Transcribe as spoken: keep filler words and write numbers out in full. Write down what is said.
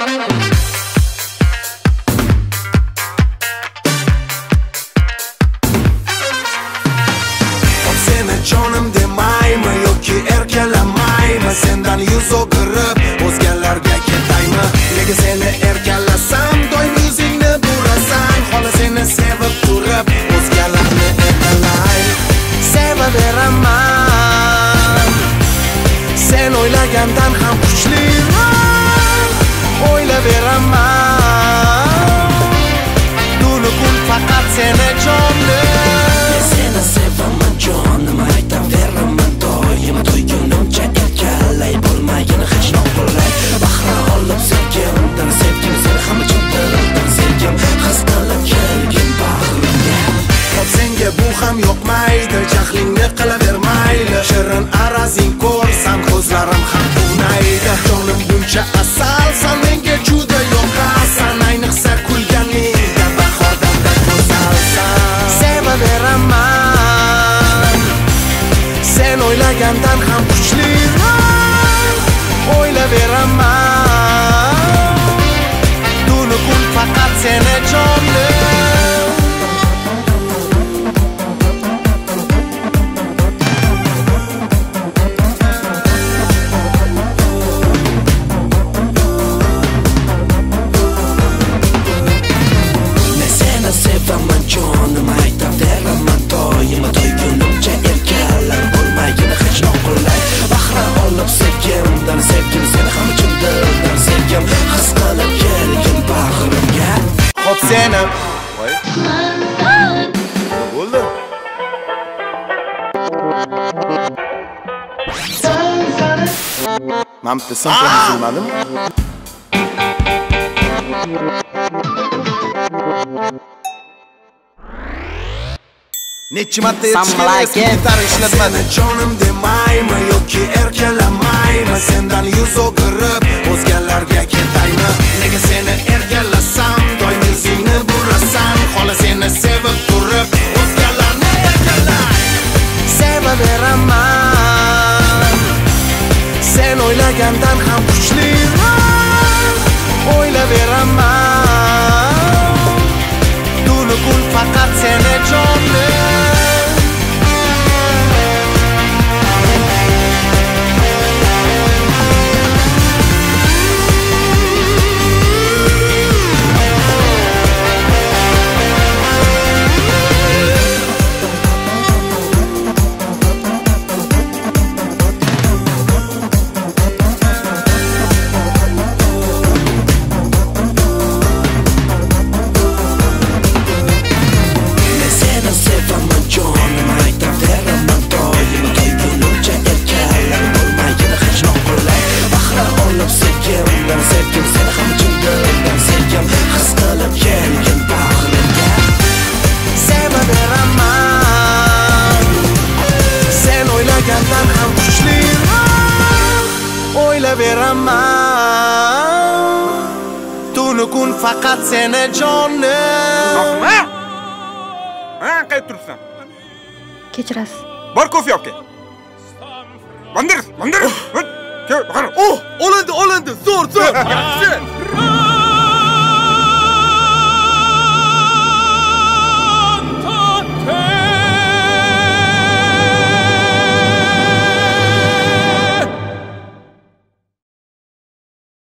Seni jonim demaymi yoki erkalamaymi? Sendan yuz o'girib o'zgalarga ketaymi? Nega seni erkalasam doim yuzingni burasan? Xola seni sevib turib o'zgalarni erkalay. Sevaveraman, sen o'ylagandan ham kuchliman. O'ylaveraman, tunu kun faqat seni jonim. Seni sevaman jonim, aytaveraman doim. To'ygunimcha erkalay, bo'lmagani hech noqulay. Bahra olib sevgimdan, sevgim seni ham ichimdan sevgim. His qilib kelgin bag'rimga. Hop senga bu ham yoqmaydi, jahlingni qilavermayli. Shirin arazing ko'rsam ko'zlarim ham quvnaydi. Jonim buncha asalsan, menga juda yoqasan. Ayniqsa kulganingda bahordanda go'zalsan. Sevaveraman, sen o'ylagandan ham kuchliman. O'ylaveraman, tunu kun faqat seni jonim. Jonim aytaveraman doim. To'ygunimcha erkalay, bo'lmagani hech noqulay. Bahra olib sevgimdan, sevgim seni ham ichimdan sevgim. His qilib kelgin bag'rimga. Hop seni voy bo'ldi. Men bitta simptom bilmadim. Nechi marta yetishgan gitar ishlatmadi. Jonim demaymi yoki erkalamaymi? Sendan yuz o'girib o'zgalarga ketaymi? Nega seni erkalasam doim yuzingni burasan? Xola seni sevib turib o'zgalarni erkalay. Sevaveraman, sen o'ylagandan ham kuchliman. O'ylaveraman, tunu kun faqat seni jonim. Sevgim seni ham ichimdan sevgim. His qilib kelgin bag'rimga. Sevaveraman, sen o'ylagandan ham kuchliman. O'ylaveraman, tunu kun faqat seni jonim. Ha? Ha, qayerda turibsan? Kechirasiz. Bor ko'fi olib kel. Bandir, bandir. Kel, qara. Oh, olindi, olindi. Zo'r, zo'r. Yaxshi.